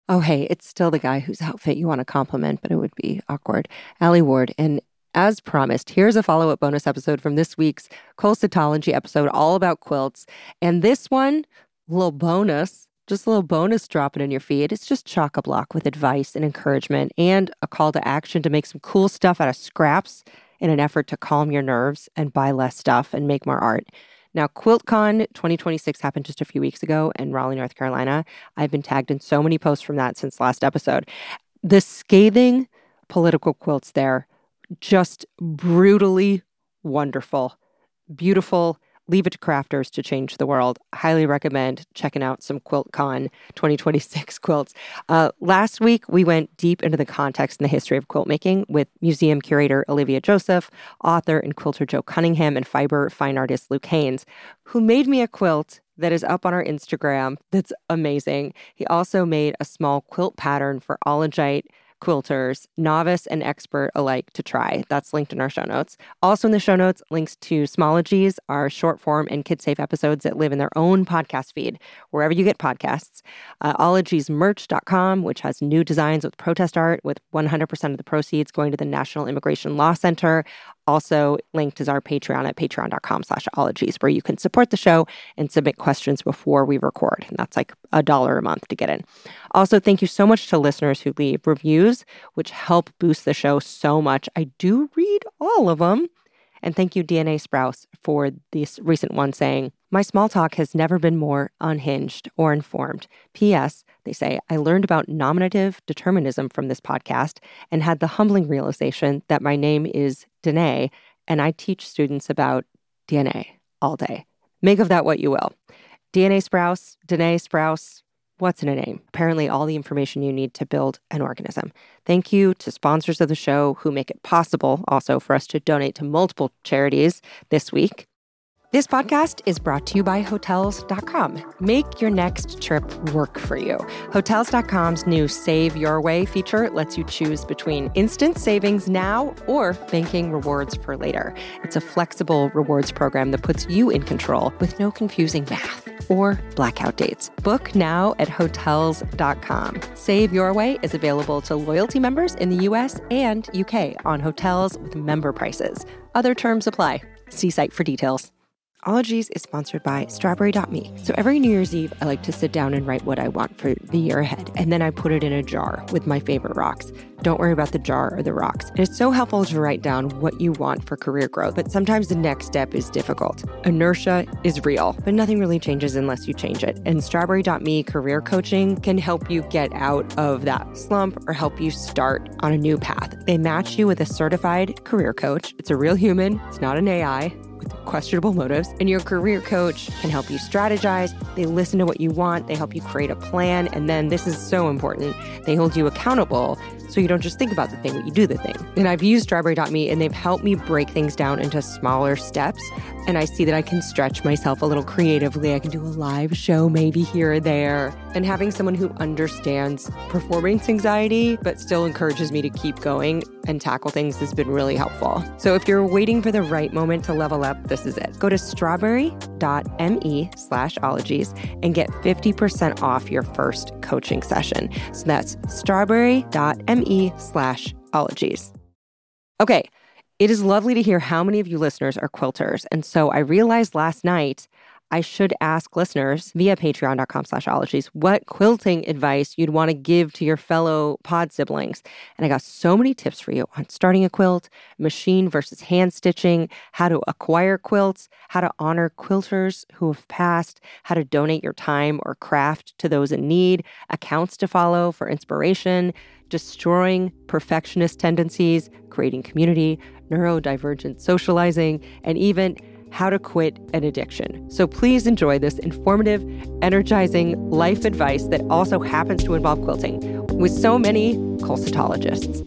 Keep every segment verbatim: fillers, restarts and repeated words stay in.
Oh, hey, it's still the guy whose outfit you want to compliment, but it would be awkward. Allie Ward. And as promised, here's a follow-up bonus episode from this week's Quiltology episode all about quilts. And this one, little bonus, just a little bonus dropping in your feed. It's just chock-a-block with advice and encouragement and a call to action to make some cool stuff out of scraps in an effort to calm your nerves and buy less stuff and make more art. Now, QuiltCon twenty twenty-six happened just a few weeks ago in Raleigh, North Carolina. I've been tagged in so many posts from that since last episode. The scathing political quilts there, just brutally wonderful, beautiful. Leave it to crafters to change the world. Highly recommend checking out some QuiltCon twenty twenty-six quilts. Uh, last week, we went deep into the context and the history of quilt making with museum curator Olivia Joseph, author and quilter Joe Cunningham, and fiber fine artist Luke Haynes, who made me a quilt that is up on our Instagram that's amazing. He also made a small quilt pattern for Ologite quilters, novice and expert alike, to try. That's linked in our show notes. Also in the show notes, links to Smologies, our short form and kid-safe episodes that live in their own podcast feed, wherever you get podcasts. Uh, ologies merch dot com, which has new designs with protest art, with one hundred percent of the proceeds going to the National Immigration Law Center. Also linked is our Patreon at patreon dot com slash ologies, where you can support the show and submit questions before we record. And that's like a dollar a month to get in. Also, thank you so much to listeners who leave reviews, which help boost the show so much. I do read all of them. And thank you, D N A Sprouse, for this recent one saying, "My small talk has never been more unhinged or informed. P S. They say, I learned about nominative determinism from this podcast and had the humbling realization that my name is Danae, and I teach students about D N A all day. Make of that what you will." D N A Sprouse, Danae Sprouse, what's in a name? Apparently all the information you need to build an organism. Thank you to sponsors of the show who make it possible also for us to donate to multiple charities this week. This podcast is brought to you by Hotels dot com. Make your next trip work for you. Hotels dot com's new Save Your Way feature lets you choose between instant savings now or banking rewards for later. It's a flexible rewards program that puts you in control with no confusing math or blackout dates. Book now at Hotels dot com. Save Your Way is available to loyalty members in the U S and U K on hotels with member prices. Other terms apply. See site for details. Ologies is sponsored by Strawberry dot me. So every New Year's Eve, I like to sit down and write what I want for the year ahead, and then I put it in a jar with my favorite rocks. Don't worry about the jar or the rocks. And it's so helpful to write down what you want for career growth, but sometimes the next step is difficult. Inertia is real, but nothing really changes unless you change it. And Strawberry dot me career coaching can help you get out of that slump or help you start on a new path. They match you with a certified career coach. It's a real human. It's not an A I with questionable motives. And your career coach can help you strategize. They listen to what you want. They help you create a plan. And then this is so important. They hold you accountable so you don't just think about the thing, but you do the thing. And I've used Strawberry dot me and they've helped me break things down into smaller steps. And I see that I can stretch myself a little creatively. I can do a live show maybe here or there. And having someone who understands performance anxiety, but still encourages me to keep going and tackle things has been really helpful. So if you're waiting for the right moment to level up, this is it. Go to strawberry dot me slash ologies and get fifty percent off your first coaching session. So that's strawberry dot me slash ologies. Okay. It is lovely to hear how many of you listeners are quilters. And so I realized last night I should ask listeners via patreon dot com slash ologies what quilting advice you'd want to give to your fellow pod siblings. And I got so many tips for you on starting a quilt, machine versus hand stitching, how to acquire quilts, how to honor quilters who have passed, how to donate your time or craft to those in need, accounts to follow for inspiration, destroying perfectionist tendencies, creating community, neurodivergent socializing, and even how to quit an addiction. So please enjoy this informative, energizing life advice that also happens to involve quilting with so many quiltologists.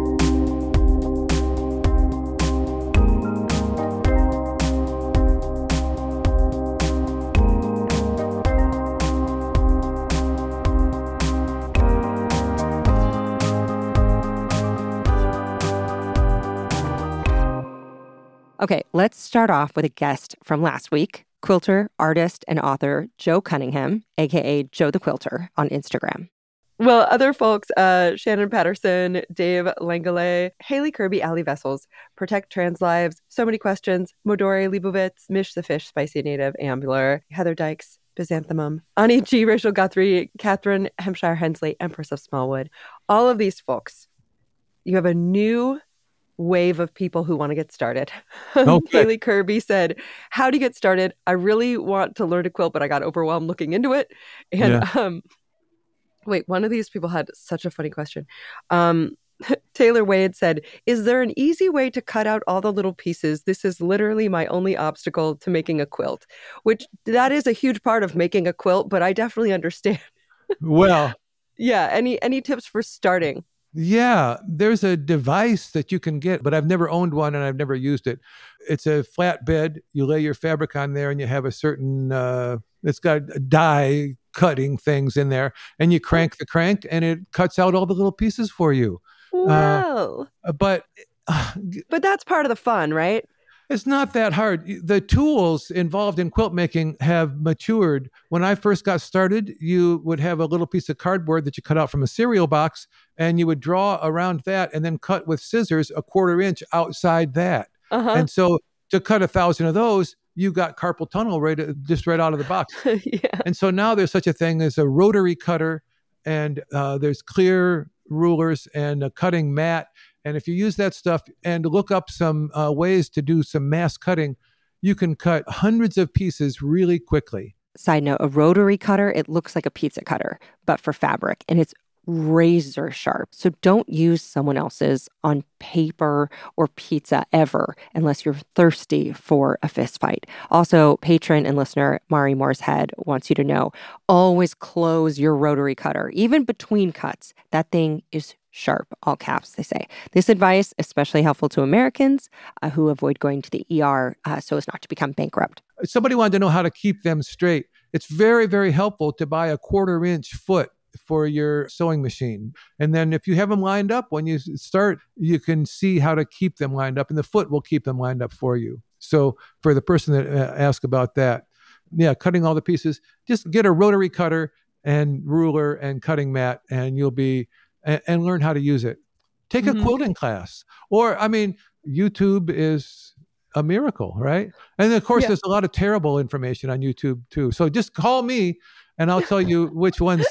Okay, let's start off with a guest from last week, quilter, artist, and author Joe Cunningham, aka Joe the Quilter, on Instagram. Well, other folks, uh, Shannon Patterson, Dave Langele, Haley Kirby, Ali Vessels, Protect Trans Lives, So Many Questions, Modori Leibovitz, Mish the Fish, Spicy Native, Ambler, Heather Dykes, Byzanthemum, Ani G. Rachel Guthrie, Catherine Hampshire Hensley, Empress of Smallwood. All of these folks, you have a new wave of people who want to get started. Okay. Haley Kirby said, how do you get started? I really want to learn to quilt, but I got overwhelmed looking into it. And Yeah. um, wait, one of these people had such a funny question. Um, Taylor Wade said, is there an easy way to cut out all the little pieces? This is literally my only obstacle to making a quilt, which that is a huge part of making a quilt, but I definitely understand. Well, yeah. Any, any tips for starting? yeah, there's a device that you can get, but I've never owned one and I've never used it. It's a flat bed. You lay your fabric on there and you have a certain, uh, it's got die cutting things in there, and you crank the crank and it cuts out all the little pieces for you. Wow. Uh, but but that's part of the fun, right? It's not that hard. The tools involved in quilt making have matured. When I first got started, you would have a little piece of cardboard that you cut out from a cereal box, and you would draw around that and then cut with scissors a quarter inch outside that. Uh-huh. And so to cut a thousand of those, you got carpal tunnel right just right out of the box. yeah. And so now there's such a thing as a rotary cutter, and uh, there's clear rulers and a cutting mat. And if you use that stuff and look up some uh, ways to do some mass cutting, you can cut hundreds of pieces really quickly. Side note, a rotary cutter, it looks like a pizza cutter, but for fabric, and it's razor sharp. So don't use someone else's on paper or pizza ever unless you're thirsty for a fist fight. Also, patron and listener Mari Mooreshead wants you to know, always close your rotary cutter, even between cuts. That thing is sharp, all caps, they say. This advice, especially helpful to Americans uh, who avoid going to the E R uh, so as not to become bankrupt. Somebody wanted to know how to keep them straight. It's very, very helpful to buy a quarter inch foot for your sewing machine. And then if you have them lined up, when you start, you can see how to keep them lined up, and the foot will keep them lined up for you. So for the person that uh, asked about that, yeah, cutting all the pieces, just get a rotary cutter and ruler and cutting mat, and you'll be, and, and learn how to use it. Take mm-hmm. a quilting class. Or, I mean, YouTube is a miracle, right? And of course, yeah. there's a lot of terrible information on YouTube too. So just call me and I'll tell you which ones.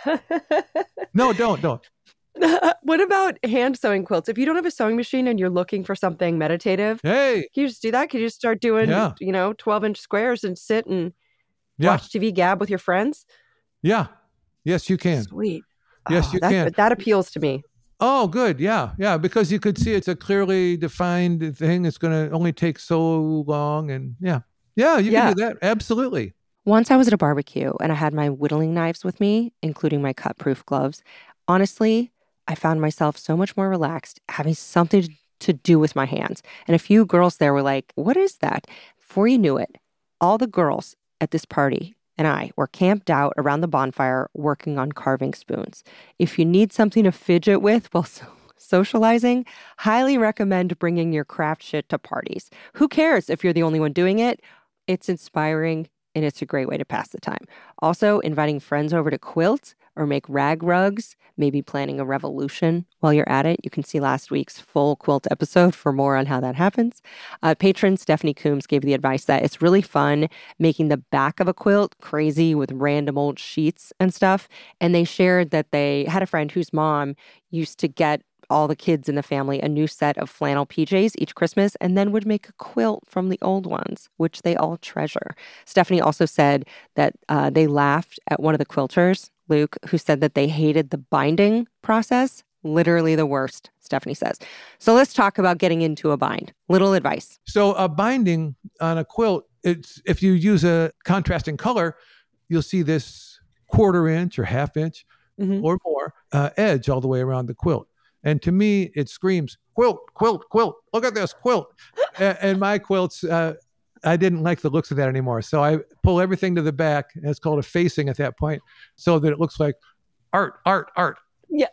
No, don't, don't. What about hand sewing quilts? If you don't have a sewing machine and you're looking for something meditative, hey, can you just do that? Can you just start doing, yeah. you know, twelve inch squares and sit and yeah. watch T V gab with your friends? Yeah. Yes, you can. Sweet. Yes, oh, you that, can. That appeals to me. Oh, good. Yeah. Yeah. Because you could see it's a clearly defined thing. It's going to only take so long. And yeah. Yeah, you yeah. can do that. Absolutely. Once I was at a barbecue and I had my whittling knives with me, including my cut-proof gloves. Honestly, I found myself so much more relaxed, having something to do with my hands. And a few girls there were like, what is that? Before you knew it, all the girls at this party and I were camped out around the bonfire working on carving spoons. If you need something to fidget with while so- socializing, highly recommend bringing your craft shit to parties. Who cares if you're the only one doing it? It's inspiring. And it's a great way to pass the time. Also, inviting friends over to quilt or make rag rugs, maybe planning a revolution while you're at it. You can see last week's full quilt episode for more on how that happens. Uh, patron Stephanie Coombs gave the advice that it's really fun making the back of a quilt crazy with random old sheets and stuff. And they shared that they had a friend whose mom used to get all the kids in the family a new set of flannel P Js each Christmas, and then would make a quilt from the old ones, which they all treasure. Stephanie also said that uh, they laughed at one of the quilters, Luke, who said that they hated the binding process. Literally the worst, Stephanie says. So let's talk about getting into a bind. Little advice. So a binding on a quilt, it's if you use a contrasting color, you'll see this quarter inch or half inch mm-hmm. or more uh, edge all the way around the quilt. And to me, it screams, quilt, quilt, quilt. Look at this, quilt. and, and my quilts, uh, I didn't like the looks of that anymore. So I pull everything to the back, and it's called a facing at that point, so that it looks like art, art, art. Yeah.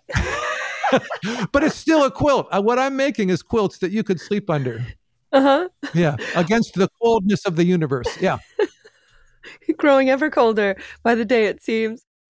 But it's still a quilt. Uh, what I'm making is quilts that you could sleep under. Uh-huh. Yeah, against the coldness of the universe. Yeah. Growing ever colder by the day, it seems.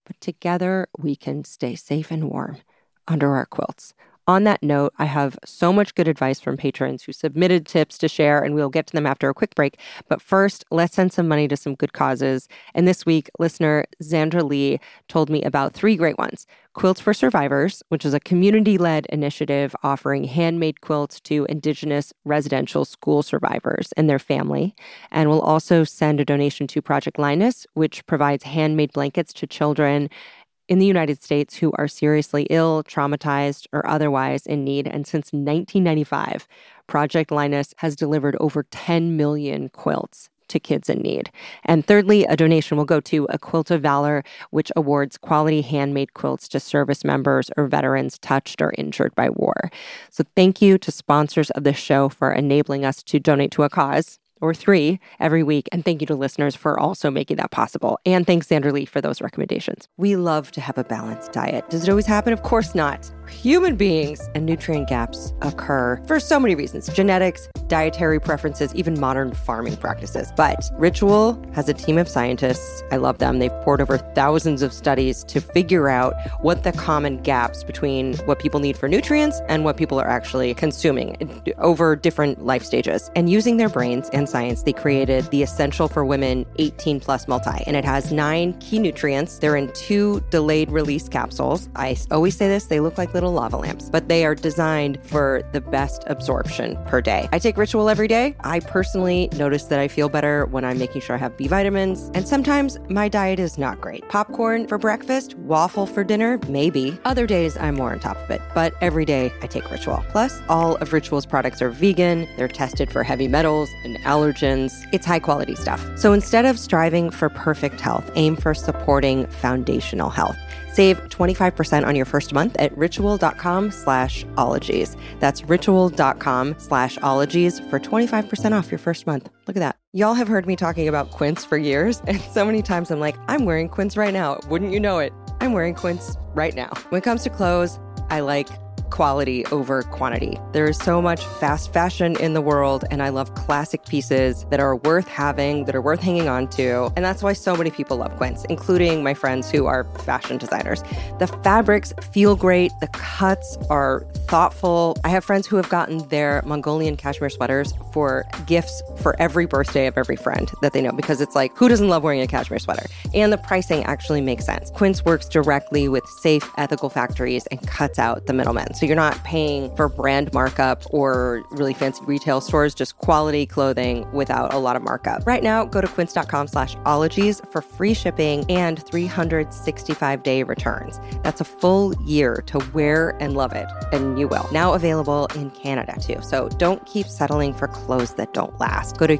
but together we can stay safe and warm under our quilts. On that note, I have so much good advice from patrons who submitted tips to share, and we'll get to them after a quick break. But first, let's send some money to some good causes. And this week, listener Zandra Lee told me about three great ones. Quilts for Survivors, which is a community-led initiative offering handmade quilts to Indigenous residential school survivors and their family. And we'll also send a donation to Project Linus, which provides handmade blankets to children in the United States who are seriously ill, traumatized, or otherwise in need. And since nineteen ninety-five, Project Linus has delivered over ten million quilts to kids in need. And thirdly, a donation will go to A Quilt of Valor, which awards quality handmade quilts to service members or veterans touched or injured by war. So thank you to sponsors of this show for enabling us to donate to a cause, or three, every week. And thank you to listeners for also making that possible. And thanks, Zandra Lee, for those recommendations. We love to have a balanced diet. Does it always happen? Of course not. Human beings and nutrient gaps occur for so many reasons. Genetics, dietary preferences, even modern farming practices. But Ritual has a team of scientists. I love them. They've poured over thousands of studies to figure out what the common gaps between what people need for nutrients and what people are actually consuming over different life stages. And using their brains and science, they created the Essential for Women eighteen plus multi. And it has nine key nutrients. They're in two delayed release capsules. I always say this, they look like little lava lamps, but they are designed for the best absorption per day. I take Ritual every day. I personally notice that I feel better when I'm making sure I have B vitamins. And sometimes my diet is not great. Popcorn for breakfast, waffle for dinner, maybe. Other days I'm more on top of it, but every day I take Ritual. Plus, all of Ritual's products are vegan. They're tested for heavy metals and allergens. It's high quality stuff. So instead of striving for perfect health, aim for supporting foundational health. Save twenty-five percent on your first month at ritual.com slash ologies. That's ritual.com slash ologies for twenty-five percent off your first month. Look at that. Y'all have heard me talking about quints for years, and so many times I'm like, I'm wearing quints right now. Wouldn't you know it? I'm wearing quints right now. When it comes to clothes, I like quality over quantity. There is so much fast fashion in the world, and I love classic pieces that are worth having, that are worth hanging on to. And that's why so many people love quints, including my friends who are fashion designers. The fabrics feel great. The cuts are thoughtful. I have friends who have gotten their Mongolian cashmere sweaters for gifts for every birthday of every friend that they know, because it's like, who doesn't love wearing a cashmere sweater? And the pricing actually makes sense. Quince works directly with safe, ethical factories and cuts out the middlemen. So you're not paying for brand markup or really fancy retail stores, just quality clothing without a lot of markup. Right now, go to quince.com slash ologies for free shipping and three hundred sixty-five day returns. That's a full year to wear and love it, and you will. Now available in Canada too. So don't keep settling for clothes that don't last. Go to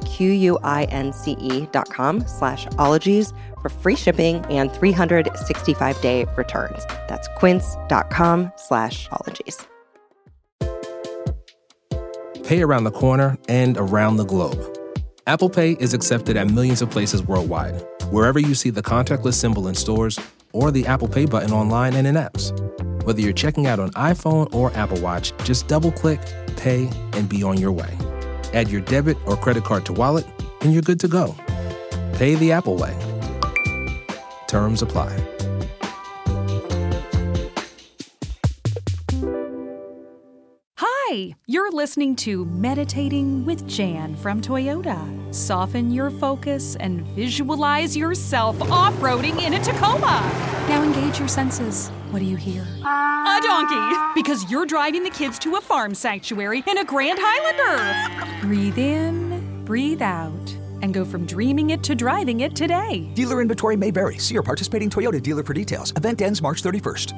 Q-U-I-N-C-E dot com slash ologies for free shipping and three hundred sixty-five day returns. That's quince.com slash ologies. Pay around the corner and around the globe. Apple Pay is accepted at millions of places worldwide, wherever you see the contactless symbol in stores or the Apple Pay button online and in apps. Whether you're checking out on iPhone or Apple Watch, just double-click, pay, and be on your way. Add your debit or credit card to wallet, and you're good to go. Pay the Apple way. Terms apply. Hi, you're listening to Meditating with Jan from Toyota. Soften your focus and visualize yourself off-roading in a Tacoma. Now engage your senses. What do you hear? A donkey, because you're driving the kids to a farm sanctuary in a Grand Highlander. Breathe in, breathe out, and go from dreaming it to driving it today. Dealer inventory may vary. See your participating Toyota dealer for details. Event ends March thirty-first.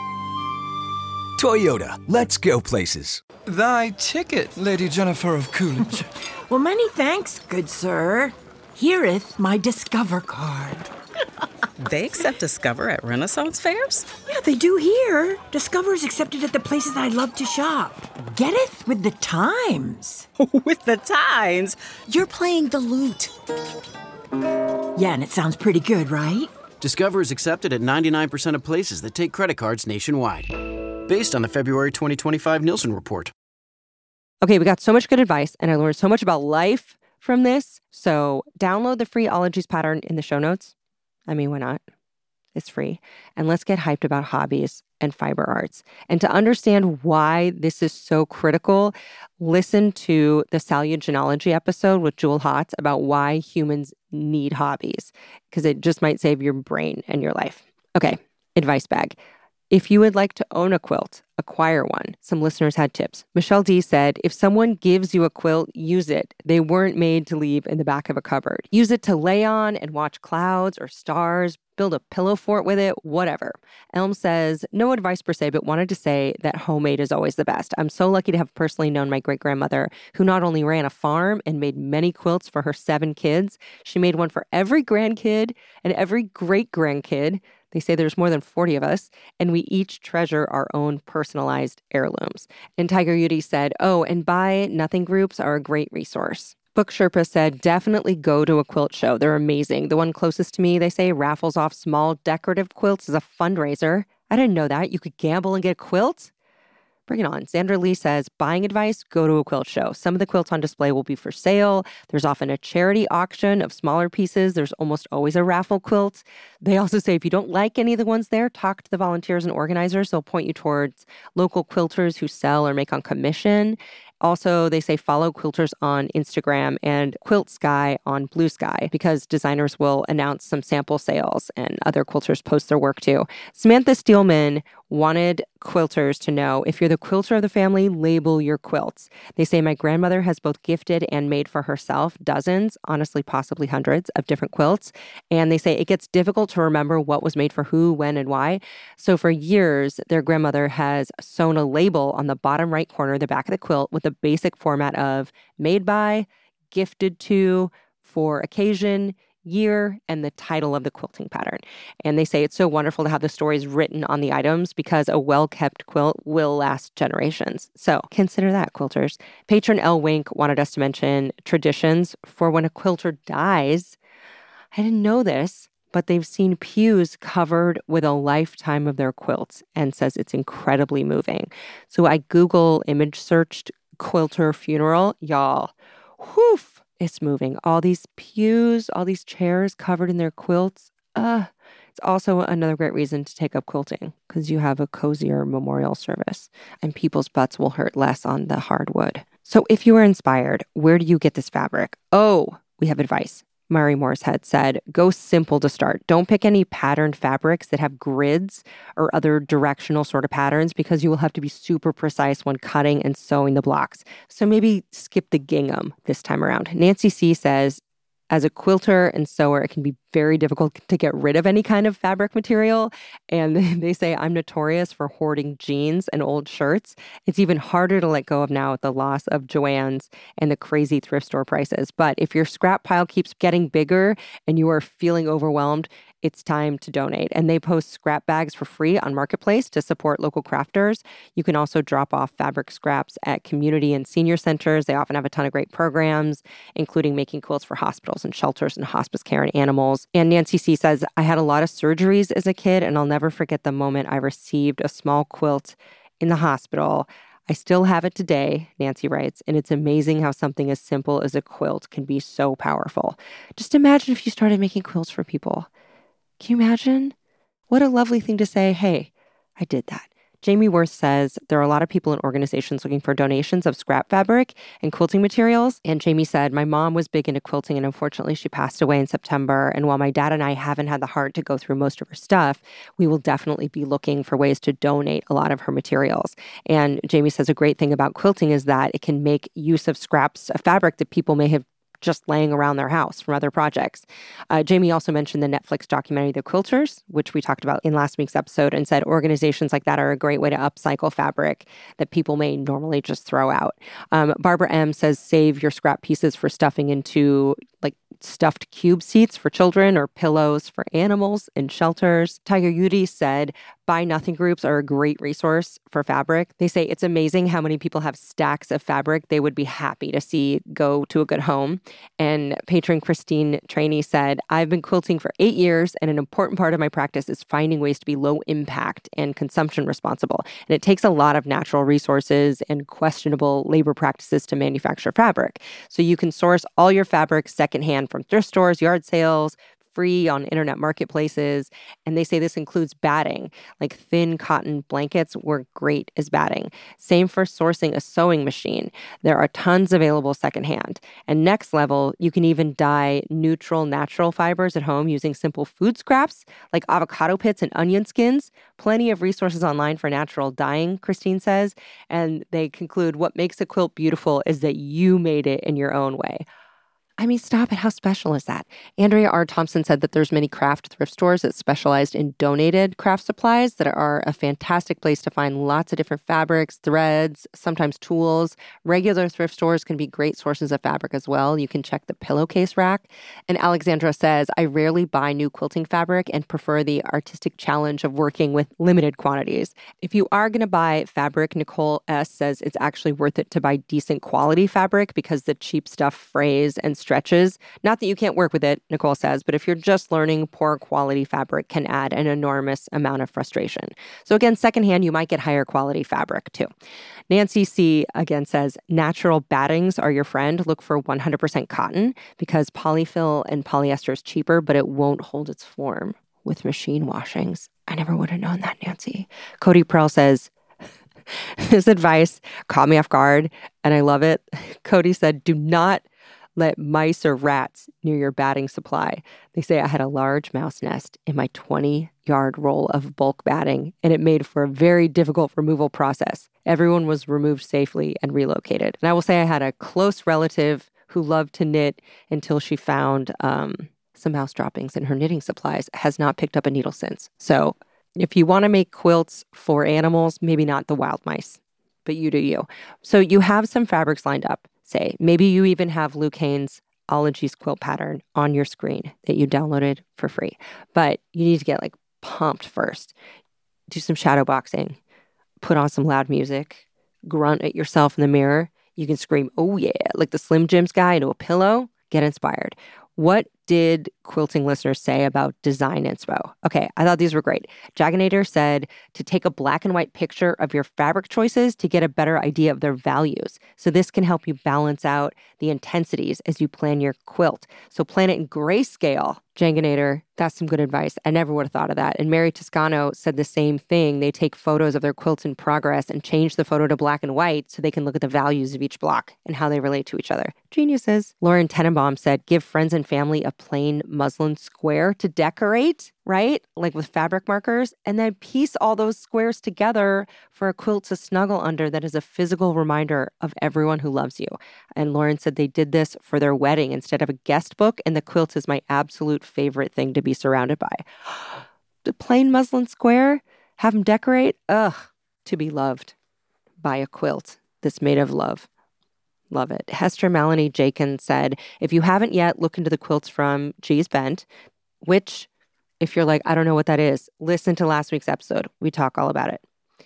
Toyota, let's go places. Thy ticket, Lady Jennifer of Coolidge. Well, many thanks, good sir. Here'th my Discover card. They accept Discover at Renaissance fairs? Yeah, they do here. Discover is accepted at the places I love to shop. Getteth with the times. With the times? You're playing the lute. Yeah, and it sounds pretty good, right? Discover is accepted at ninety-nine percent of places that take credit cards nationwide. Based on the February twenty twenty-five Nielsen report. Okay, we got so much good advice, and I learned so much about life from this. So download the free Ologies pattern in the show notes. I mean, why not? is free. And let's get hyped about hobbies and fiber arts. And to understand why this is so critical, listen to the salutogenology episode with Jewel Hotz about why humans need hobbies, because it just might save your brain and your life. Okay, advice bag. If you would like to own a quilt, acquire one. Some listeners had tips. Michelle D said, if someone gives you a quilt, use it. They weren't made to leave in the back of a cupboard. Use it to lay on and watch clouds or stars, build a pillow fort with it, whatever. Elm says, no advice per se, but wanted to say that homemade is always the best. I'm so lucky to have personally known my great-grandmother, who not only ran a farm and made many quilts for her seven kids, she made one for every grandkid and every great-grandkid. They say there's more than forty of us, and we each treasure our own personalized heirlooms. And Tiger Yudi said, oh, and buy Nothing groups are a great resource. Book Sherpa said, definitely go to a quilt show. They're amazing. The one closest to me, they say, raffles off small decorative quilts as a fundraiser. I didn't know that. You could gamble and get a quilt? Bring it on. Sandra Lee says, buying advice, go to a quilt show. Some of the quilts on display will be for sale. There's often a charity auction of smaller pieces. There's almost always a raffle quilt. They also say if you don't like any of the ones there, talk to the volunteers and organizers. They'll point you towards local quilters who sell or make on commission. Also, they say follow quilters on Instagram and Quilt Sky on Blue Sky, because designers will announce some sample sales and other quilters post their work too. Samantha Steelman wanted quilters to know, if you're the quilter of the family, label your quilts. They say my grandmother has both gifted and made for herself dozens, honestly possibly hundreds, of different quilts. And they say it gets difficult to remember what was made for who, when, and why. So for years, their grandmother has sewn a label on the bottom right corner, the back of the quilt, with the basic format of made by, gifted to, for occasion, year, and the title of the quilting pattern. And they say it's so wonderful to have the stories written on the items, because a well-kept quilt will last generations. So consider that, quilters. Patron L. Wink wanted us to mention traditions for when a quilter dies. I didn't know this, but they've seen pews covered with a lifetime of their quilts, and says it's incredibly moving. So I Google image searched quilter funeral. Y'all, whew, it's moving. All these pews, all these chairs covered in their quilts. Uh, it's also another great reason to take up quilting, because you have a cozier memorial service and people's butts will hurt less on the hardwood. So if you are inspired, where do you get this fabric? Oh, we have advice. Murray Morsehead said, go simple to start. Don't pick any patterned fabrics that have grids or other directional sort of patterns, because you will have to be super precise when cutting and sewing the blocks. So maybe skip the gingham this time around. Nancy C. says, as a quilter and sewer, it can be very difficult to get rid of any kind of fabric material. And they say I'm notorious for hoarding jeans and old shirts. It's even harder to let go of now with the loss of Joann's and the crazy thrift store prices. But if your scrap pile keeps getting bigger and you are feeling overwhelmed, it's time to donate. And they post scrap bags for free on Marketplace to support local crafters. You can also drop off fabric scraps at community and senior centers. They often have a ton of great programs, including making quilts for hospitals and shelters and hospice care and animals. And Nancy C. says, I had a lot of surgeries as a kid, and I'll never forget the moment I received a small quilt in the hospital. I still have it today, Nancy writes, and it's amazing how something as simple as a quilt can be so powerful. Just imagine if you started making quilts for people. Can you imagine? What a lovely thing to say, hey, I did that. Jamie Worth says there are a lot of people and organizations looking for donations of scrap fabric and quilting materials. And Jamie said, my mom was big into quilting, and unfortunately she passed away in September. And while my dad and I haven't had the heart to go through most of her stuff, we will definitely be looking for ways to donate a lot of her materials. And Jamie says a great thing about quilting is that it can make use of scraps of fabric that people may have just laying around their house from other projects. Uh, Jamie also mentioned the Netflix documentary, The Quilters, which we talked about in last week's episode, and said organizations like that are a great way to upcycle fabric that people may normally just throw out. Um, Barbara M. says save your scrap pieces for stuffing into like stuffed cube seats for children or pillows for animals in shelters. Tiger Yudi said, Buy Nothing groups are a great resource for fabric. They say it's amazing how many people have stacks of fabric they would be happy to see go to a good home. And patron Christine Trainey said, I've been quilting for eight years, and an important part of my practice is finding ways to be low impact and consumption responsible. And it takes a lot of natural resources and questionable labor practices to manufacture fabric. So you can source all your fabric secondhand from thrift stores, yard sales, free on internet marketplaces. And they say this includes batting, like thin cotton blankets work great as batting. Same for sourcing a sewing machine. There are tons available secondhand. And next level, you can even dye neutral natural fibers at home using simple food scraps like avocado pits and onion skins. Plenty of resources online for natural dyeing, Christine says. And they conclude what makes a quilt beautiful is that you made it in your own way. I mean, stop it. How special is that? Andrea R. Thompson said that there's many craft thrift stores that specialized in donated craft supplies that are a fantastic place to find lots of different fabrics, threads, sometimes tools. Regular thrift stores can be great sources of fabric as well. You can check the pillowcase rack. And Alexandra says, I rarely buy new quilting fabric and prefer the artistic challenge of working with limited quantities. If you are going to buy fabric, Nicole S. says it's actually worth it to buy decent quality fabric because the cheap stuff frays and stretches. Not that you can't work with it, Nicole says, but if you're just learning, poor quality fabric can add an enormous amount of frustration. So again, secondhand, you might get higher quality fabric too. Nancy C. again says, natural battings are your friend. Look for one hundred percent cotton because polyfill and polyester is cheaper, but it won't hold its form with machine washings. I never would have known that, Nancy. Cody Pearl says, this advice caught me off guard and I love it. Cody said, do not let mice or rats near your batting supply. They say I had a large mouse nest in my twenty-yard roll of bulk batting, and it made for a very difficult removal process. Everyone was removed safely and relocated. And I will say I had a close relative who loved to knit until she found um, some mouse droppings in her knitting supplies, has not picked up a needle since. So if you want to make quilts for animals, maybe not the wild mice, but you do you. So you have some fabrics lined up. Say, maybe you even have Luke Haines' Ologies quilt pattern on your screen that you downloaded for free. But you need to get like pumped first. Do some shadow boxing. Put on some loud music. Grunt at yourself in the mirror. You can scream, oh yeah, like the Slim Jims guy into a pillow. Get inspired. What did quilting listeners say about design inspo? Okay, I thought these were great. Jaganator said to take a black and white picture of your fabric choices to get a better idea of their values. So this can help you balance out the intensities as you plan your quilt. So plan it in grayscale. Jaganator, that's some good advice. I never would have thought of that. And Mary Toscano said the same thing. They take photos of their quilts in progress and change the photo to black and white so they can look at the values of each block and how they relate to each other. Geniuses. Lauren Tenenbaum said, give friends and family a plain muslin square to decorate, right? Like with fabric markers, and then piece all those squares together for a quilt to snuggle under that is a physical reminder of everyone who loves you. And Lauren said they did this for their wedding instead of a guest book, and the quilt is my absolute favorite thing to be surrounded by. The plain muslin square, have them decorate, ugh, to be loved by a quilt that's made of love. Love it. Hester Melanie Jakin said, if you haven't yet, look into the quilts from Gee's Bent, which, if you're like, I don't know what that is, listen to last week's episode. We talk all about it.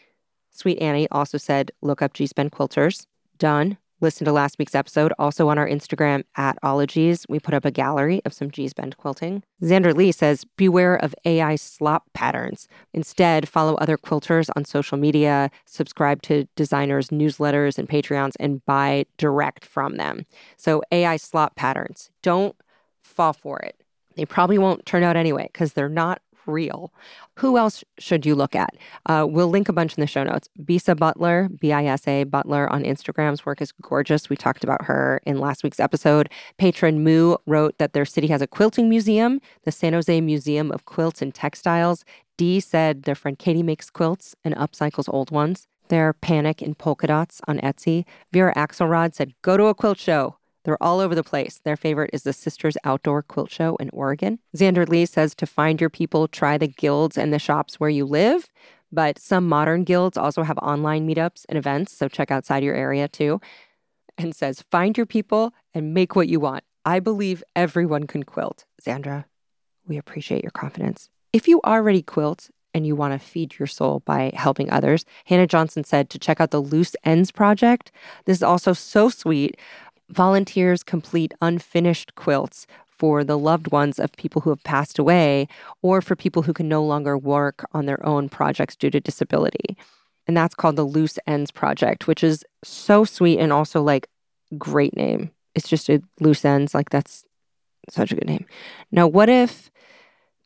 Sweet Annie also said, look up Gee's Bent Quilters. Done. Listen to last week's episode. Also on our Instagram, at Ologies, we put up a gallery of some Gee's Bent quilting. Xander Lee says, beware of A I slop patterns. Instead, follow other quilters on social media, subscribe to designers' newsletters and Patreons, and buy direct from them. So A I slop patterns, don't fall for it. They probably won't turn out anyway because they're not real. Who else should you look at? Uh, we'll link a bunch in the show notes. Bisa Butler, B I S A Butler on Instagram's work is gorgeous. We talked about her in last week's episode. Patron Moo wrote that their city has a quilting museum, the San Jose Museum of Quilts and Textiles. Dee said their friend Katie makes quilts and upcycles old ones. Their Panic in Polka Dots on Etsy. Vera Axelrod said, go to a quilt show. They're all over the place. Their favorite is the Sisters Outdoor Quilt Show in Oregon. Xander Lee says to find your people, try the guilds and the shops where you live. But some modern guilds also have online meetups and events, so check outside your area too. And says, find your people and make what you want. I believe everyone can quilt. Xandra, we appreciate your confidence. If you already quilt and you want to feed your soul by helping others, Hannah Johnson said to check out the Loose Ends Project. This is also so sweet. Volunteers complete unfinished quilts for the loved ones of people who have passed away or for people who can no longer work on their own projects due to disability. And that's called the Loose Ends Project, which is so sweet and also like great name. It's just a loose ends. Like that's such a good name. Now, what if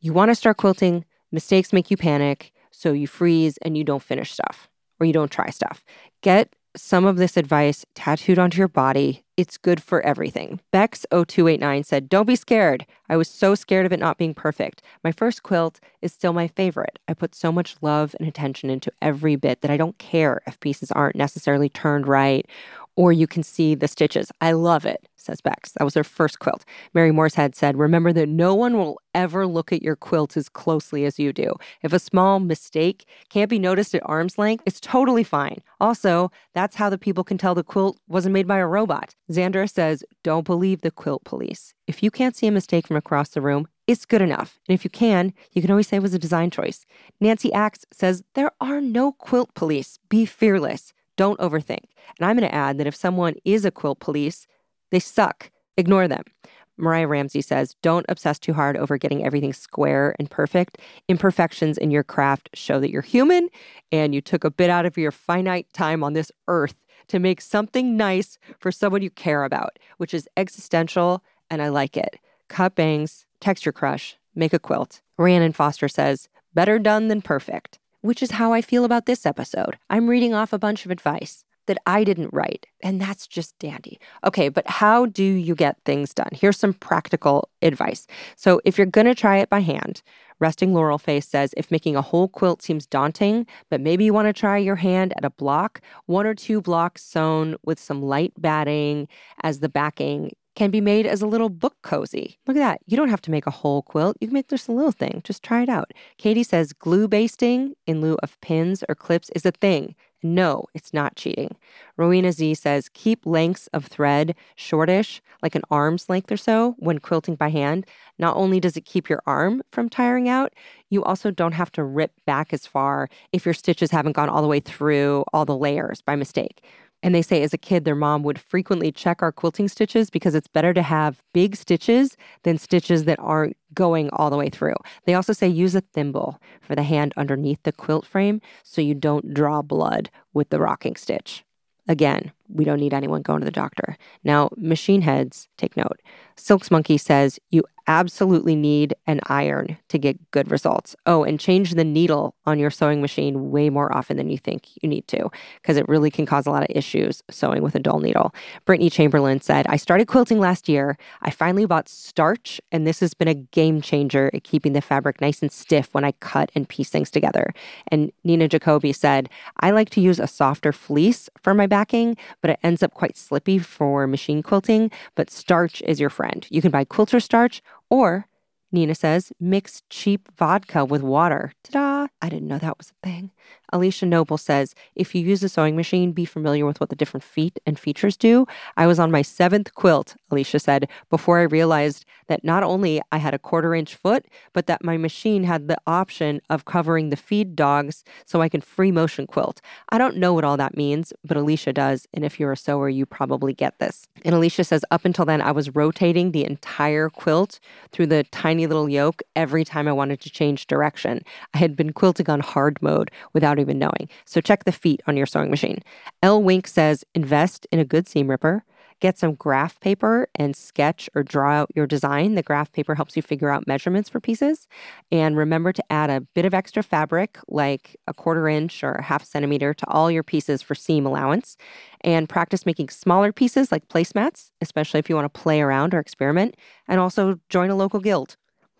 You want to start quilting, mistakes make you panic, so you freeze and you don't finish stuff or you don't try stuff. Get some of this advice tattooed onto your body. It's good for everything. Bex oh two eight nine said, don't be scared. I was so scared of it not being perfect. My first quilt is still my favorite. I put so much love and attention into every bit that I don't care if pieces aren't necessarily turned right or you can see the stitches. I love it, says Bex. That was her first quilt. Mary Moorehead said, remember that no one will ever look at your quilt as closely as you do. If a small mistake can't be noticed at arm's length, it's totally fine. Also, that's how the people can tell the quilt wasn't made by a robot. Xandra says, don't believe the quilt police. If you can't see a mistake from across the room, it's good enough. And if you can, you can always say it was a design choice. Nancy Axe says, there are no quilt police. Be fearless. Don't overthink. And I'm going to add that if someone is a quilt police, they suck. Ignore them. Mariah Ramsey says, don't obsess too hard over getting everything square and perfect. Imperfections in your craft show that you're human and you took a bit out of your finite time on this earth to make something nice for someone you care about, which is existential, and I like it. Cut bangs, text your crush, make a quilt. Rhiannon Foster says, better done than perfect, which is how I feel about this episode. I'm reading off a bunch of advice that I didn't write, and that's just dandy. Okay, but how do you get things done? Here's some practical advice. So if you're going to try it by hand, Resting Laurel Face says if making a whole quilt seems daunting, but maybe you want to try your hand at a block, one or two blocks sewn with some light batting as the backing can be made as a little book cozy. Look at that. You don't have to make a whole quilt. You can make just a little thing. Just try it out. Katie says glue basting in lieu of pins or clips is a thing. No, it's not cheating. Rowena Z says keep lengths of thread shortish, like an arm's length or so, when quilting by hand. Not only does it keep your arm from tiring out, you also don't have to rip back as far if your stitches haven't gone all the way through all the layers by mistake. And they say as a kid, their mom would frequently check our quilting stitches because it's better to have big stitches than stitches that aren't going all the way through. They also say use a thimble for the hand underneath the quilt frame so you don't draw blood with the rocking stitch. Again, we don't need anyone going to the doctor. Now, machine heads, take note. Silks Monkey says you absolutely need an iron to get good results. Oh, and change the needle on your sewing machine way more often than you think you need to, because it really can cause a lot of issues sewing with a dull needle. Brittany Chamberlain said, I started quilting last year. I finally bought starch, and this has been a game changer at keeping the fabric nice and stiff when I cut and piece things together. And Nina Jacoby said, I like to use a softer fleece for my backing, but it ends up quite slippy for machine quilting, but starch is your friend. You can buy quilter starch, or, Nina says, mix cheap vodka with water. Ta-da! I didn't know that was a thing. Alicia Noble says, if you use a sewing machine, be familiar with what the different feet and features do. I was on my seventh quilt, Alicia said, before I realized that not only I had a quarter inch foot, but that my machine had the option of covering the feed dogs so I can free motion quilt. I don't know what all that means, but Alicia does, and if you're a sewer, you probably get this. And Alicia says, up until then, I was rotating the entire quilt through the tiny little yoke every time I wanted to change direction. I had been quilting on hard mode without even knowing. So check the feet on your sewing machine. L Wink says, invest in a good seam ripper. Get some graph paper and sketch or draw out your design. The graph paper helps you figure out measurements for pieces. And remember to add a bit of extra fabric, like a quarter inch or a half centimeter, to all your pieces for seam allowance. And practice making smaller pieces like placemats, especially if you want to play around or experiment. And also join a local guild.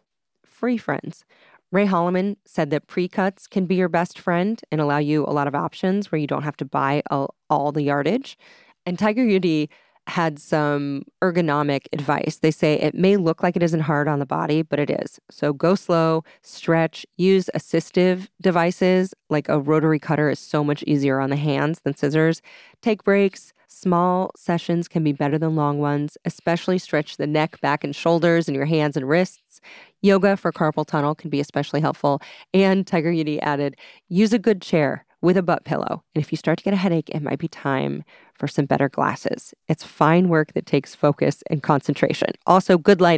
Free friends. Ray Holloman said that pre-cuts can be your best friend and allow you a lot of options where you don't have to buy all, all the yardage. And Tiger Yudi had some ergonomic advice. They say it may look like it isn't hard on the body, but it is. So go slow, stretch, use assistive devices like a rotary cutter is so much easier on the hands than scissors. Take breaks. Small sessions can be better than long ones, especially stretch the neck, back, and shoulders and your hands and wrists. Yoga for carpal tunnel can be especially helpful. And Tiger Yudi added, use a good chair with a butt pillow. And if you start to get a headache, it might be time for some better glasses. It's fine work that takes focus and concentration. Also, good lighting.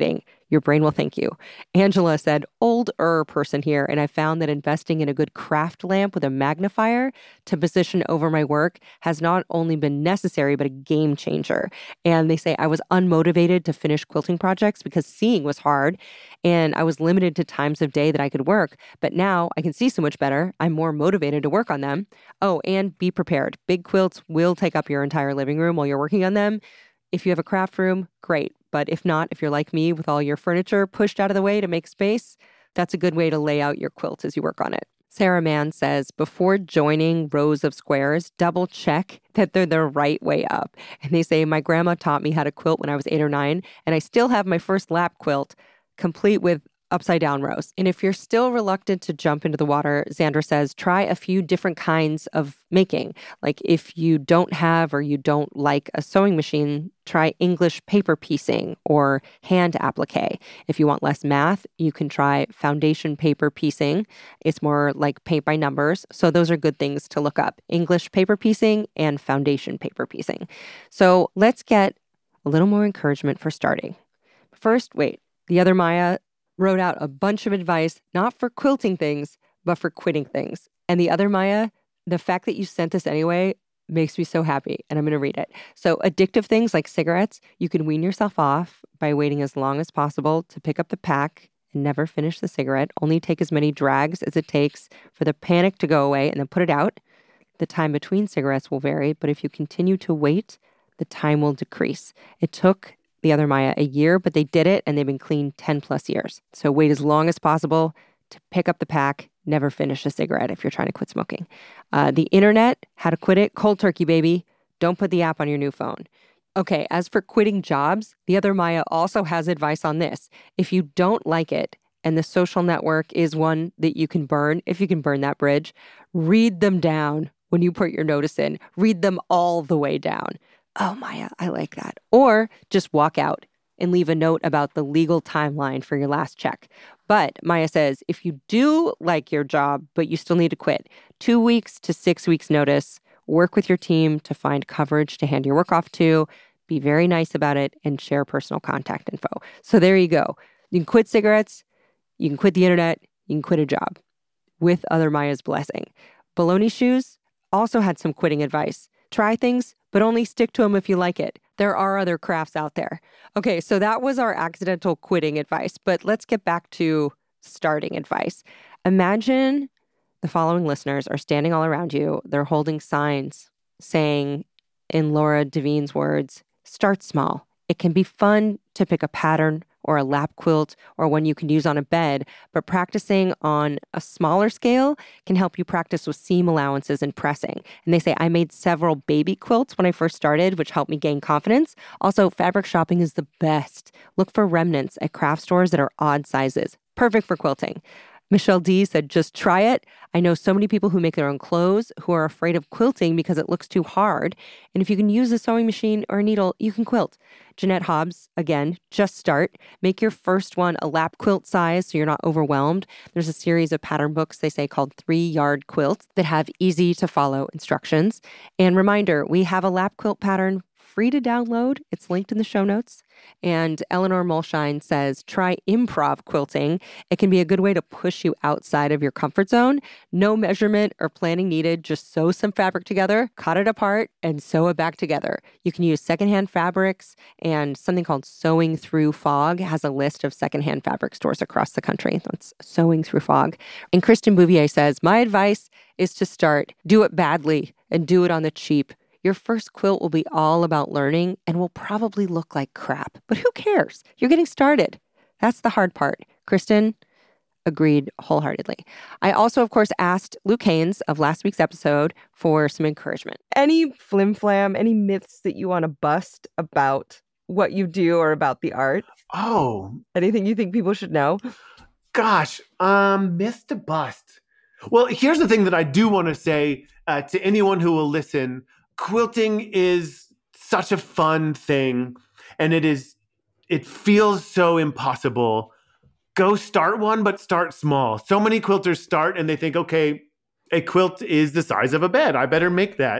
Your brain will thank you. Angela said, older person here, and I found that investing in a good craft lamp with a magnifier to position over my work has not only been necessary, but a game changer. And they say I was unmotivated to finish quilting projects because seeing was hard, and I was limited to times of day that I could work. But now I can see so much better. I'm more motivated to work on them. Oh, and be prepared. Big quilts will take up your entire living room while you're working on them. If you have a craft room, great. But if not, if you're like me with all your furniture pushed out of the way to make space, that's a good way to lay out your quilt as you work on it. Sarah Mann says, before joining rows of squares, double check that they're the right way up. And they say, my grandma taught me how to quilt when I was eight or nine, and I still have my first lap quilt, complete with upside down rows. And if you're still reluctant to jump into the water, Xandra says, try a few different kinds of making. Like if you don't have or you don't like a sewing machine, try English paper piecing or hand applique. If you want less math, you can try foundation paper piecing. It's more like paint by numbers. So those are good things to look up. English paper piecing and foundation paper piecing. So let's get a little more encouragement for starting. First, wait, the other Maya wrote out a bunch of advice, not for quilting things, but for quitting things. And the other Maya, the fact that you sent this anyway makes me so happy, and I'm going to read it. So addictive things like cigarettes, you can wean yourself off by waiting as long as possible to pick up the pack and never finish the cigarette. Only take as many drags as it takes for the panic to go away and then put it out. The time between cigarettes will vary, but if you continue to wait, the time will decrease. It took the other Maya a year, but they did it and they've been clean ten plus years. So wait as long as possible to pick up the pack, never finish a cigarette if you're trying to quit smoking. Uh, the internet, how to quit it, cold turkey, baby. Don't put the app on your new phone. Okay, as for quitting jobs, the other Maya also has advice on this. If you don't like it and the social network is one that you can burn, if you can burn that bridge, read them down when you put your notice in. Read them all the way down. Oh, Maya, I like that. Or just walk out and leave a note about the legal timeline for your last check. But Maya says, if you do like your job, but you still need to quit, two weeks to six weeks notice, work with your team to find coverage to hand your work off to, be very nice about it, and share personal contact info. So there you go. You can quit cigarettes, you can quit the internet, you can quit a job with other Maya's blessing. Baloney Shoes also had some quitting advice. Try things, but only stick to them if you like it. There are other crafts out there. Okay, so that was our accidental quitting advice, but let's get back to starting advice. Imagine the following listeners are standing all around you. They're holding signs saying, in Laura Devine's words, start small. It can be fun to pick a pattern or a lap quilt or one you can use on a bed, but practicing on a smaller scale can help you practice with seam allowances and pressing. And they say, I made several baby quilts when I first started, which helped me gain confidence. Also, fabric shopping is the best. Look for remnants at craft stores that are odd sizes. Perfect for quilting. Michelle D said, just try it. I know so many people who make their own clothes who are afraid of quilting because it looks too hard. And if you can use a sewing machine or a needle, you can quilt. Jeanette Hobbs, again, just start. Make your first one a lap quilt size so you're not overwhelmed. There's a series of pattern books, they say, called three-yard quilts that have easy-to-follow instructions. And reminder, we have a lap quilt pattern free to download. It's linked in the show notes. And Eleanor Mulshine says, try improv quilting. It can be a good way to push you outside of your comfort zone. No measurement or planning needed. Just sew some fabric together, cut it apart, and sew it back together. You can use secondhand fabrics, and something called Sewing Through Fog has a list of secondhand fabric stores across the country. That's Sewing Through Fog. And Kristen Bouvier says, my advice is to start. Do it badly and do it on the cheap. Your first quilt will be all about learning and will probably look like crap. But who cares? You're getting started. That's the hard part. Kristen agreed wholeheartedly. I also, of course, asked Luke Haynes of last week's episode for some encouragement. Any flim-flam, any myths that you want to bust about what you do or about the art? Oh. Anything you think people should know? Gosh, um, myth to bust. Well, here's the thing that I do want to say uh, to anyone who will listen. Quilting is such a fun thing, and it is, it feels so impossible. Go start one, but start small. So many quilters start and they think, okay, a quilt is the size of a bed. I better make that.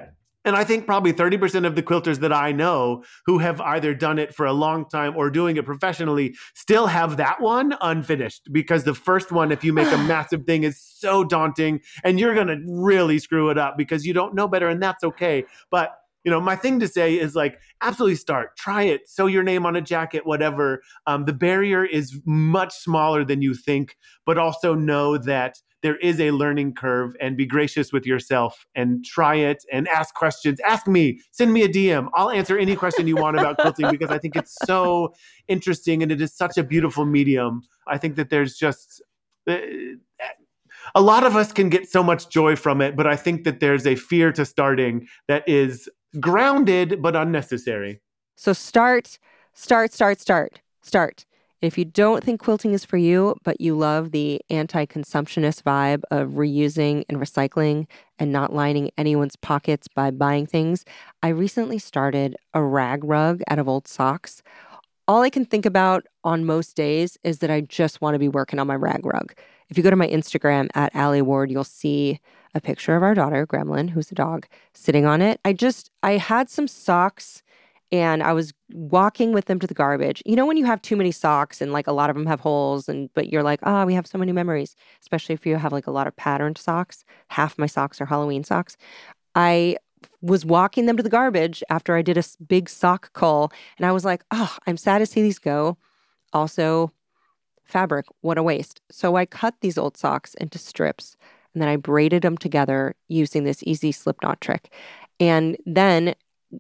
And I think probably thirty percent of the quilters that I know who have either done it for a long time or doing it professionally still have that one unfinished, because the first one, if you make a massive thing, is so daunting and you're going to really screw it up because you don't know better, and that's okay. But you know, my thing to say is like, absolutely start, try it, sew your name on a jacket, whatever. Um, the barrier is much smaller than you think, but also know that there is a learning curve, and be gracious with yourself and try it and ask questions. Ask me, send me a D M. I'll answer any question you want about quilting because I think it's so interesting and it is such a beautiful medium. I think that there's just... Uh, a lot of us can get so much joy from it, but I think that there's a fear to starting that is grounded but unnecessary. So start, start, start, start, start. If you don't think quilting is for you, but you love the anti-consumptionist vibe of reusing and recycling and not lining anyone's pockets by buying things, I recently started a rag rug out of old socks. All I can think about on most days is that I just want to be working on my rag rug. If you go to my Instagram at Allie Ward, you'll see a picture of our daughter, Gremlin, who's a dog, sitting on it. I just, I had some socks and I was walking with them to the garbage. You know when you have too many socks and like a lot of them have holes, and but you're like, oh, we have so many memories, especially if you have like a lot of patterned socks. Half my socks are Halloween socks. I was walking them to the garbage after I did a big sock cull, and I was like, oh, I'm sad to see these go. Also, fabric, what a waste. So I cut these old socks into strips, and then I braided them together using this easy slip knot trick. And then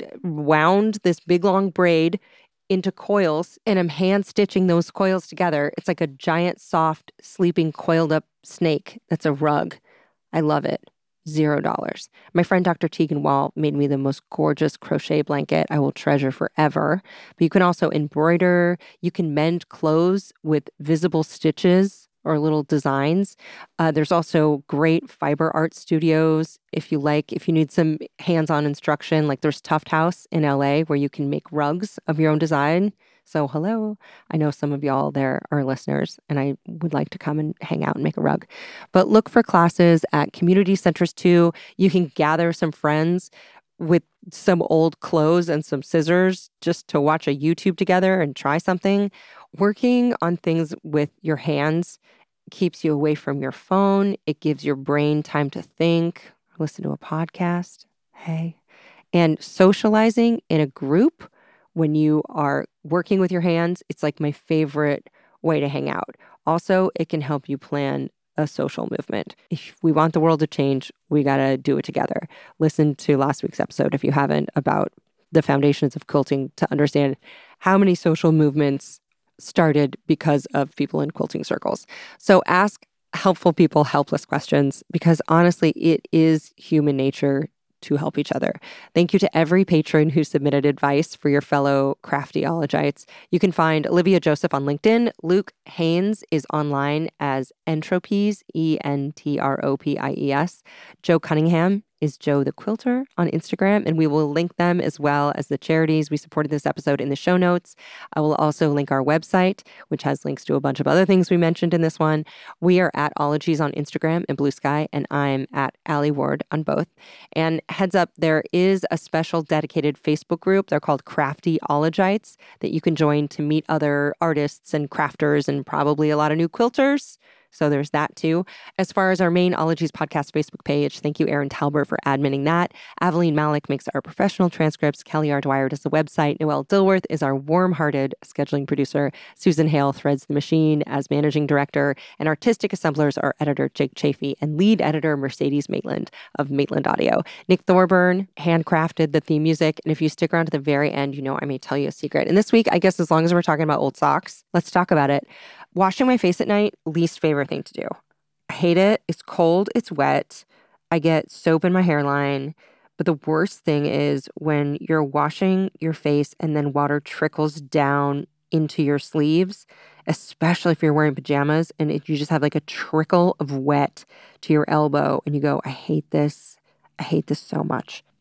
wound this big long braid into coils, and I'm hand stitching those coils together. It's like a giant, soft, sleeping, coiled up snake that's a rug. I love it. Zero dollars. My friend Doctor Tegan Wall made me the most gorgeous crochet blanket I will treasure forever. But you can also embroider. You can mend clothes with visible stitches or little designs. Uh, there's also great fiber art studios if you like, if you need some hands-on instruction. Like there's Tuft House in L A where you can make rugs of your own design. So hello, I know some of y'all there are listeners and I would like to come and hang out and make a rug. But look for classes at community centers too. You can gather some friends with some old clothes and some scissors just to watch a YouTube together and try something. Working on things with your hands keeps you away from your phone. It gives your brain time to think, listen to a podcast. Hey. And socializing in a group when you are working with your hands, it's like my favorite way to hang out. Also, it can help you plan a social movement. If we want the world to change, we got to do it together. Listen to last week's episode if you haven't, about the foundations of quilting, to understand how many social movements started because of people in quilting circles. So ask helpful people helpless questions, because honestly, it is human nature to help each other. Thank you to every patron who submitted advice for your fellow craftyologites. You can find Olivia Joseph on LinkedIn. Luke Haynes is online as Entropies, E N T R O P I E S. Joe Cunningham is Joe the Quilter on Instagram, and we will link them as well as the charities we supported this episode in the show notes. I will also link our website, which has links to a bunch of other things we mentioned in this one. We are at Ologies on Instagram and Blue Sky, and I'm at Allie Ward on both. And heads up, there is a special dedicated Facebook group. They're called Craftyologites that you can join to meet other artists and crafters and probably a lot of new quilters. So there's that too. As far as our main Ologies podcast Facebook page, thank you, Erin Talbert, for adminning that. Aveline Malik makes our professional transcripts. Kelly R. Dwyer does the website. Noelle Dilworth is our warm-hearted scheduling producer. Susan Hale threads the machine as managing director. And artistic assemblers are editor Jake Chafee and lead editor Mercedes Maitland of Maitland Audio. Nick Thorburn handcrafted the theme music. And if you stick around to the very end, you know I may tell you a secret. And this week, I guess as long as we're talking about old socks, let's talk about it. Washing my face at night, least favorite thing to do. I hate it. It's cold. It's wet. I get soap in my hairline. But the worst thing is when you're washing your face and then water trickles down into your sleeves, especially if you're wearing pajamas and it, you just have like a trickle of wet to your elbow and you go, I hate this. I hate this so much.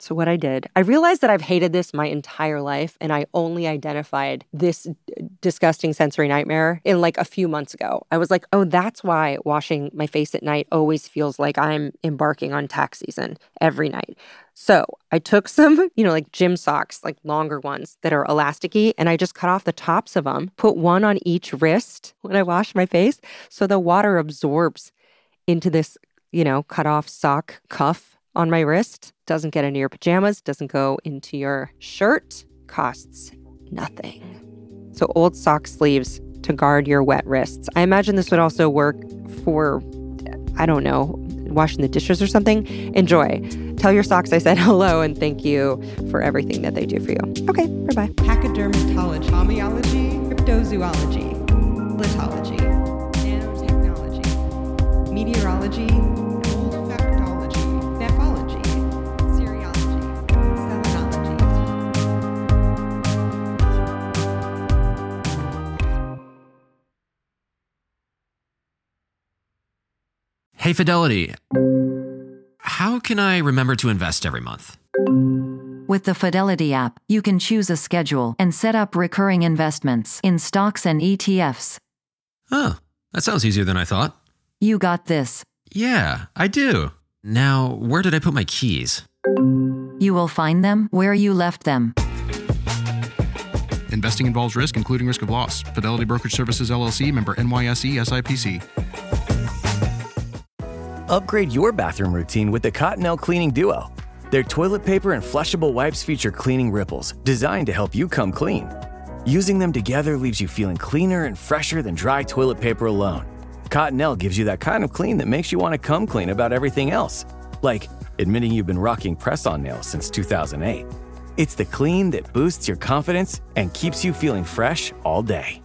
So what I did, I realized that I've hated this my entire life, and I only identified this d- disgusting sensory nightmare in like a few months ago. I was like, oh, that's why washing my face at night always feels like I'm embarking on tax season every night. So I took some, you know, like gym socks, like longer ones that are elasticy, and I just cut off the tops of them, put one on each wrist when I wash my face, so the water absorbs into this, you know, cut off sock cuff on my wrist. Doesn't get into your pajamas, doesn't go into your shirt, costs nothing. So old sock sleeves to guard your wet wrists. I imagine this would also work for, I don't know, washing the dishes or something. Enjoy. Tell your socks I said hello and thank you for everything that they do for you. Okay, bye-bye. Pachydermatology, homeology, cryptozoology, lithology, nanotechnology, meteorology, olfactology, nephology, serology, selenology. Hey, Fidelity. How can I remember to invest every month? With the Fidelity app, you can choose a schedule and set up recurring investments in stocks and E T Fs. Oh, that sounds easier than I thought. You got this. Yeah, I do. Now, where did I put my keys? You will find them where you left them. Investing involves risk, including risk of loss. Fidelity Brokerage Services, L L C, member N Y S E, S I P C. Upgrade your bathroom routine with the Cottonelle Cleaning Duo. Their toilet paper and flushable wipes feature cleaning ripples designed to help you come clean. Using them together leaves you feeling cleaner and fresher than dry toilet paper alone. Cottonelle gives you that kind of clean that makes you want to come clean about everything else, like admitting you've been rocking press-on nails since two thousand eight. It's the clean that boosts your confidence and keeps you feeling fresh all day.